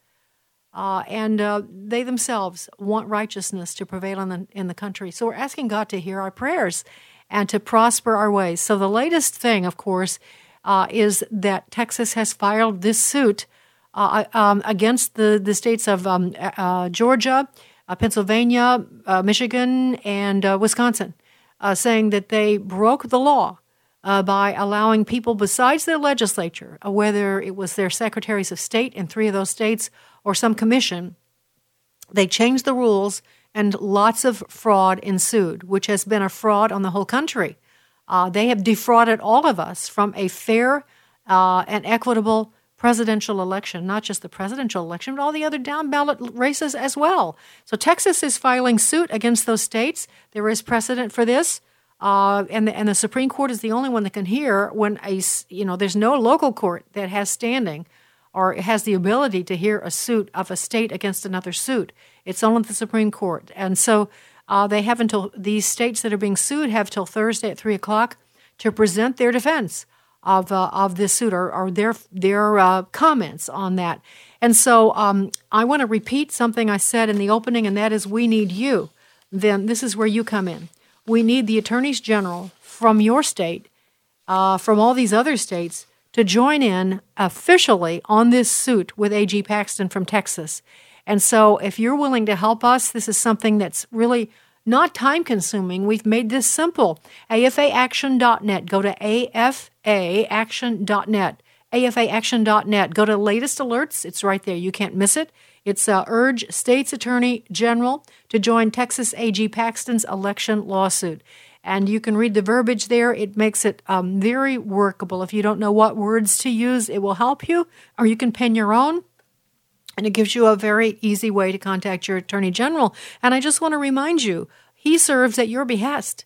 uh, and uh, they themselves want righteousness to prevail in the, in the country. So we're asking God to hear our prayers and to prosper our ways. So the latest thing, of course, uh, is that Texas has filed this suit uh, um, against the, the states of um, uh, Georgia, uh, Pennsylvania, uh, Michigan, and uh, Wisconsin, uh, saying that they broke the law Uh, by allowing people besides their legislature, uh, whether it was their secretaries of state in three of those states or some commission, they changed the rules and lots of fraud ensued, which has been a fraud on the whole country. Uh, they have defrauded all of us from a fair uh, and equitable presidential election, not just the presidential election, but all the other down-ballot races as well. So Texas is filing suit against those states. There is precedent for this. Uh, and the, and the Supreme Court is the only one that can hear when a, you know, there's no local court that has standing or has the ability to hear a suit of a state against another suit. It's only the Supreme Court. And so uh, they have until, these states that are being sued have till Thursday at three o'clock to present their defense of uh, of this suit or, or their, their uh, comments on that. And so um, I want to repeat something I said in the opening, and that is we need you. Then this is where you come in. We need the attorneys general from your state, uh, from all these other states, to join in officially on this suit with A G Paxton from Texas. And so if you're willing to help us, this is something that's really not time-consuming. We've made this simple. A F A action dot net. Go to A F A action dot net. A F A action dot net. Go to latest alerts. It's right there. You can't miss it. It's uh, urge State's Attorney General to join Texas A G Paxton's election lawsuit. And you can read the verbiage there. It makes it um, very workable. If you don't know what words to use, it will help you. Or you can pen your own. And it gives you a very easy way to contact your Attorney General. And I just want to remind you, he serves at your behest.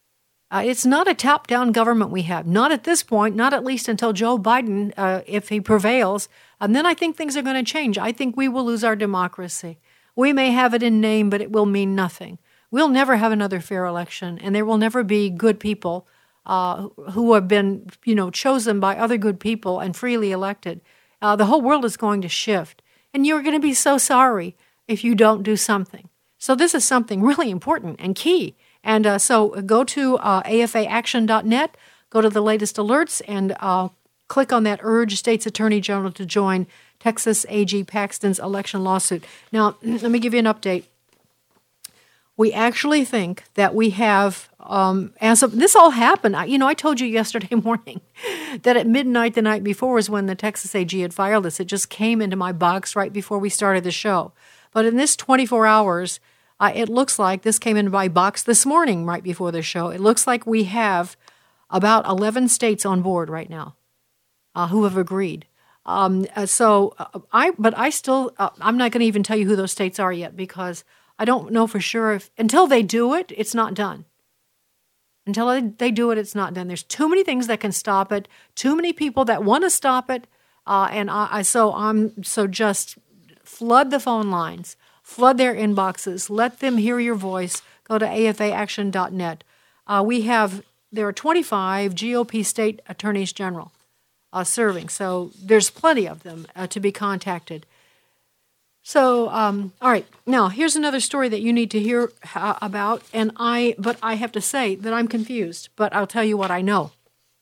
Uh, it's not a top-down government we have. Not at this point, not at least until Joe Biden, uh, if he prevails. And then I think things are going to change. I think we will lose our democracy. We may have it in name, but it will mean nothing. We'll never have another fair election, and there will never be good people uh, who have been, you know, chosen by other good people and freely elected. Uh, the whole world is going to shift, and you're going to be so sorry if you don't do something. So this is something really important and key. And uh, so go to uh, A F A action dot net, go to the latest alerts, and uh, click on that urge State's Attorney General to join Texas A G Paxton's election lawsuit. Now, let me give you an update. We actually think that we have, um, as of, this all happened, I, you know, I told you yesterday morning that at midnight the night before was when the Texas A G had filed this. It just came into my box right before we started the show. But in this twenty-four hours, uh, it looks like this came into my box this morning right before the show. It looks like we have about eleven states on board right now uh, who have agreed. Um, uh, so uh, I, but I still, uh, I'm not going to even tell you who those states are yet because I don't know for sure if, until they do it, it's not done. Until they, they do it, it's not done. There's too many things that can stop it, too many people that want to stop it. Uh, and I, I, so I'm, so just flood the phone lines, flood their inboxes, let them hear your voice. Go to A F A action dot net. Uh, we have, there are twenty-five G O P state attorneys general uh, serving. So there's plenty of them uh, to be contacted. So, um, all right. Now, here's another story that you need to hear uh, about. And I, but I have to say that I'm confused, but I'll tell you what I know.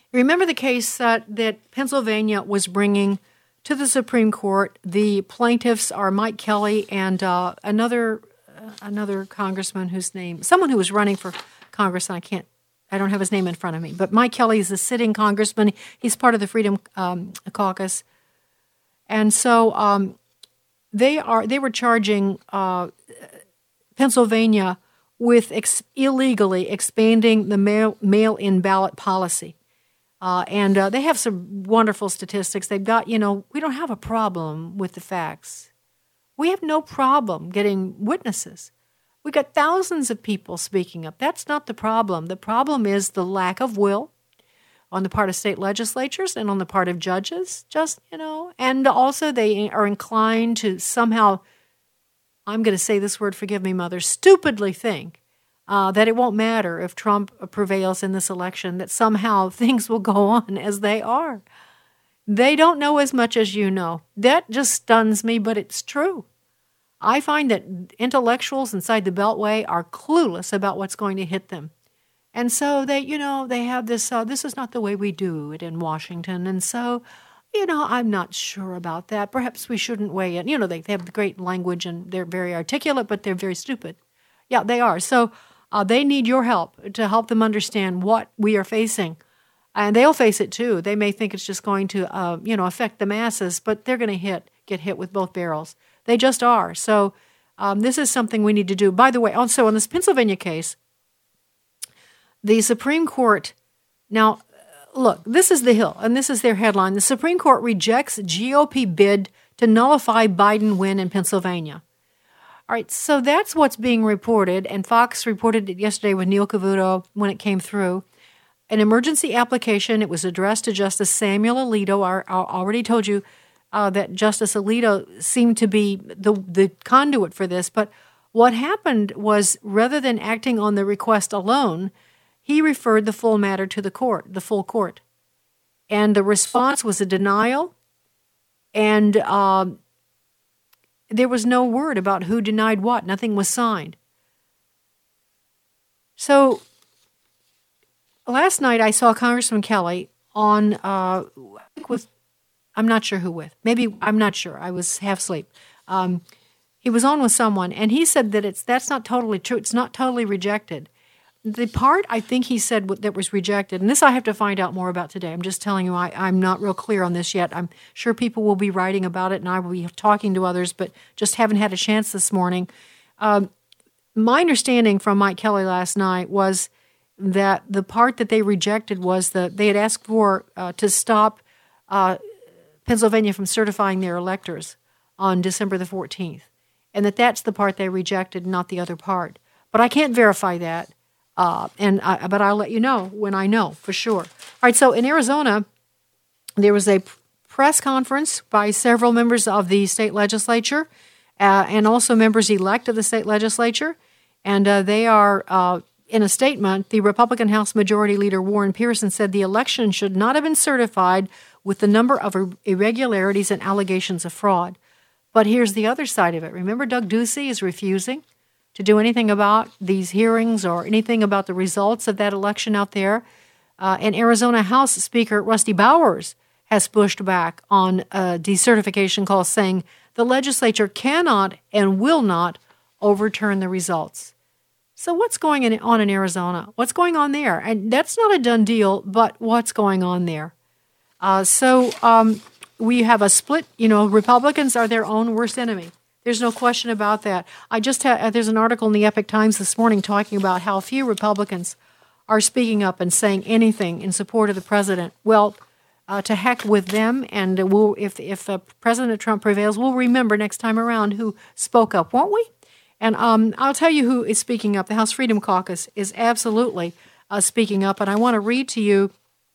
Remember the case uh, that Pennsylvania was bringing to the Supreme Court? The plaintiffs are Mike Kelly and uh, another uh, another congressman whose name, someone who was running for Congress, and I can't, I don't have his name in front of me, but Mike Kelly is a sitting congressman. He's part of the Freedom um, Caucus. And so um, they are they were charging uh, Pennsylvania with ex- illegally expanding the mail, mail-in ballot policy. Uh, and uh, they have some wonderful statistics. They've got, you know, we don't have a problem with the facts. We have no problem getting witnesses. We got thousands of people speaking up. That's not the problem. The problem is the lack of will on the part of state legislatures and on the part of judges, just, you know, and also they are inclined to somehow, I'm going to say this word, forgive me, Mother, stupidly think uh, that it won't matter if Trump prevails in this election, that somehow things will go on as they are. They don't know as much as you know. That just stuns me, but it's true. I find that intellectuals inside the Beltway are clueless about what's going to hit them. And so they, you know, they have this, uh, this is not the way we do it in Washington. And so, you know, I'm not sure about that. Perhaps we shouldn't weigh in. You know, they, they have great language and they're very articulate, but they're very stupid. Yeah, they are. So uh, they need your help to help them understand what we are facing. And they'll face it too. They may think it's just going to, uh, you know, affect the masses, but they're going to hit, get hit with both barrels. They just are. So um, this is something we need to do. By the way, also on this Pennsylvania case, the Supreme Court, now, look, this is the Hill, and this is their headline. The Supreme Court rejects G O P bid to nullify Biden win in Pennsylvania. All right, so that's what's being reported, and Fox reported it yesterday with Neil Cavuto when it came through. An emergency application, it was addressed to Justice Samuel Alito. I, I already told you uh, that Justice Alito seemed to be the, the conduit for this, but what happened was rather than acting on the request alone, he referred the full matter to the court, the full court. And the response was a denial, and uh, there was no word about who denied what. Nothing was signed. So last night I saw Congressman Kelly on, uh, with, I'm not sure who with. Maybe, I'm not sure. I was half asleep. Um, he was on with someone, and he said that it's that's not totally true. It's not totally rejected. The part I think he said that was rejected, and this I have to find out more about today. I'm just telling you, I, I'm not real clear on this yet. I'm sure people will be writing about it, and I will be talking to others, but just haven't had a chance this morning. Um, my understanding from Mike Kelly last night was that the part that they rejected was that they had asked for uh, to stop uh, Pennsylvania from certifying their electors on December the fourteenth, and that that's the part they rejected, not the other part. But I can't verify that. Uh, and I, but I'll let you know when I know for sure. All right, so in Arizona, there was a press conference by several members of the state legislature uh, and also members-elect of the state legislature, and uh, they are, uh, in a statement, the Republican House Majority Leader Warren Pearson said the election should not have been certified with the number of ir- irregularities and allegations of fraud. But here's the other side of it. Remember, Doug Ducey is refusing to do anything about these hearings or anything about the results of that election out there. Uh, and Arizona House Speaker Rusty Bowers has pushed back on a decertification call, saying the legislature cannot and will not overturn the results. So what's going on in Arizona? What's going on there? And that's not a done deal, but what's going on there? Uh, so um, we have a split. You know, Republicans are their own worst enemy. There's no question about that. I just had, there's an article in the Epic Times this morning talking about how few Republicans are speaking up and saying anything in support of the president. Well, uh, to heck with them, and we'll, if if uh, President Trump prevails, we'll remember next time around who spoke up, won't we? And um, I'll tell you who is speaking up. The House Freedom Caucus is absolutely uh, speaking up, and I want to read to you.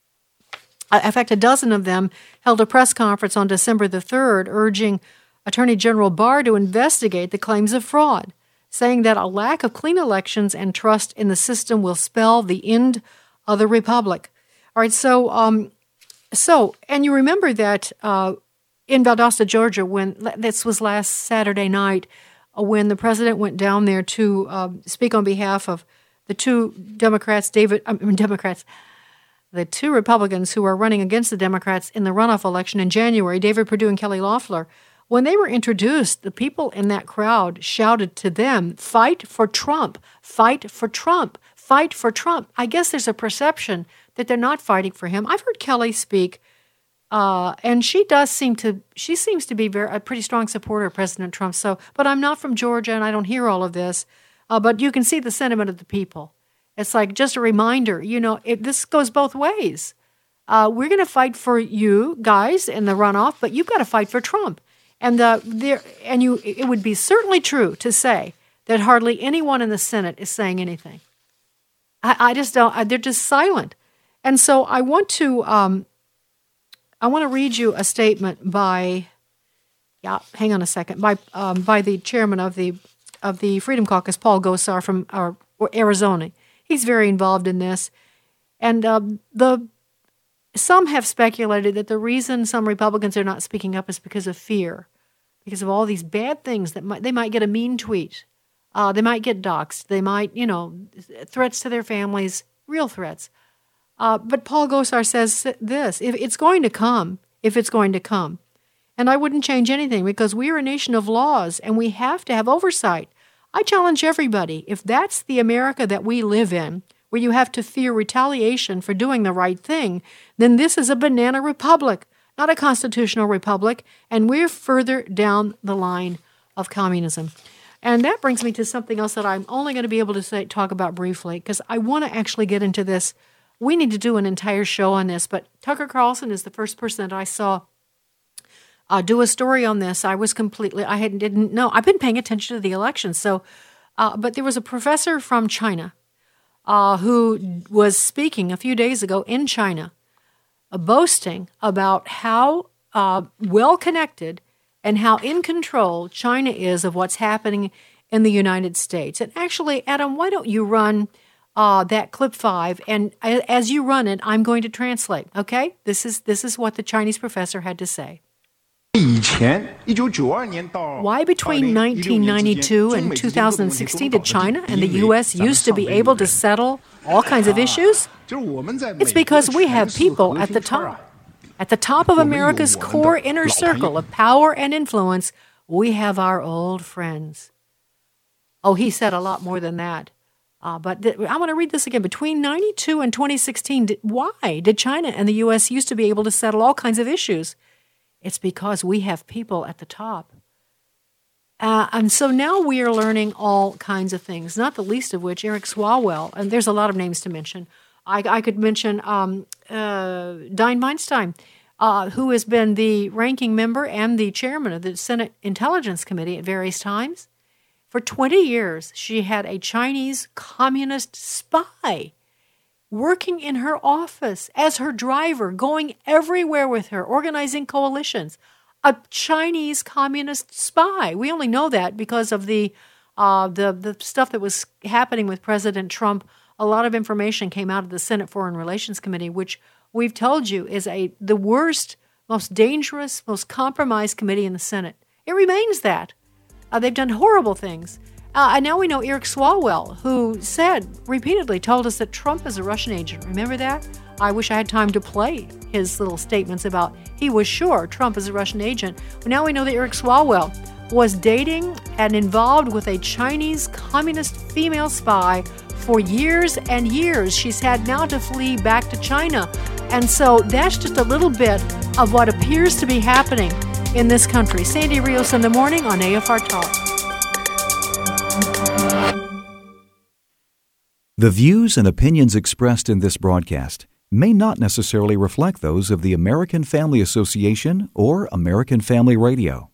Uh, in fact, a dozen of them held a press conference on December the third, urging Attorney General Barr to investigate the claims of fraud, saying that a lack of clean elections and trust in the system will spell the end of the republic. All right, so, um, so, and you remember that uh, in Valdosta, Georgia, when this was last Saturday night, uh, when the president went down there to uh, speak on behalf of the two Democrats, David, I mean, Democrats, the two Republicans who are running against the Democrats in the runoff election in January, David Perdue and Kelly Loeffler, when they were introduced, the people in that crowd shouted to them, "Fight for Trump, fight for Trump, fight for Trump." I guess there's a perception that they're not fighting for him. I've heard Kelly speak, uh, and she does seem to, she seems to be very, a pretty strong supporter of President Trump. So, but I'm not from Georgia, and I don't hear all of this. Uh, but you can see the sentiment of the people. It's like just a reminder, you know, it, this goes both ways. Uh, we're going to fight for you guys in the runoff, but you've got to fight for Trump. And the there and you, it would be certainly true to say that hardly anyone in the Senate is saying anything. I, I just don't. I, they're just silent. And so I want to, um, I want to read you a statement by, yeah, hang on a second, by um, by the chairman of the of the Freedom Caucus, Paul Gosar from uh, Arizona. He's very involved in this, and uh, the. Some have speculated that the reason some Republicans are not speaking up is because of fear, because of all these bad things that might, they might get a mean tweet, uh, they might get doxxed, they might, you know, threats to their families, real threats. Uh, but Paul Gosar says this: if it's going to come, if it's going to come, and I wouldn't change anything because we are a nation of laws and we have to have oversight. I challenge everybody: if that's the America that we live in, where you have to fear retaliation for doing the right thing, then this is a banana republic, not a constitutional republic, and we're further down the line of communism. And that brings me to something else that I'm only going to be able to say, talk about briefly, because I want to actually get into this. We need to do an entire show on this, but Tucker Carlson is the first person that I saw uh, do a story on this. I was completely, I hadn't, didn't know. I've been paying attention to the election, so, uh, but there was a professor from China Uh, who was speaking a few days ago in China, uh, boasting about how uh, well-connected and how in control China is of what's happening in the United States. And actually, Adam, why don't you run uh, that clip five? And as you run it, I'm going to translate, okay? This is, this is what the Chinese professor had to say. Why between nineteen ninety-two and two thousand sixteen did China and the U S used to be able to settle all kinds of issues? It's because we have people at the top. At the top of America's core inner circle of power and influence, we have our old friends. Oh, he said a lot more than that. Uh, but th- I want to read this again. Between ninety-two and twenty sixteen, did, why did China and the U S used to be able to settle all kinds of issues? It's because we have people at the top. Uh, and so now we are learning all kinds of things, not the least of which Eric Swalwell, and there's a lot of names to mention. I, I could mention um, uh, Dianne Feinstein, uh, who has been the ranking member and the chairman of the Senate Intelligence Committee at various times. For twenty years, she had a Chinese communist spy working in her office as her driver, going everywhere with her, organizing coalitions. A Chinese communist spy. We only know that because of the uh, the the stuff that was happening with President Trump. A lot of information came out of the Senate Foreign Relations Committee, which we've told you is a the worst, most dangerous, most compromised committee in the Senate. It remains that. Uh, they've done horrible things. Uh, and now we know Eric Swalwell, who said, repeatedly told us that Trump is a Russian agent. Remember that? I wish I had time to play his little statements about he was sure Trump is a Russian agent. But now we know that Eric Swalwell was dating and involved with a Chinese communist female spy for years and years. She's had now to flee back to China. And so that's just a little bit of what appears to be happening in this country. Sandy Rios in the morning on A F R Talk. The views and opinions expressed in this broadcast may not necessarily reflect those of the American Family Association or American Family Radio.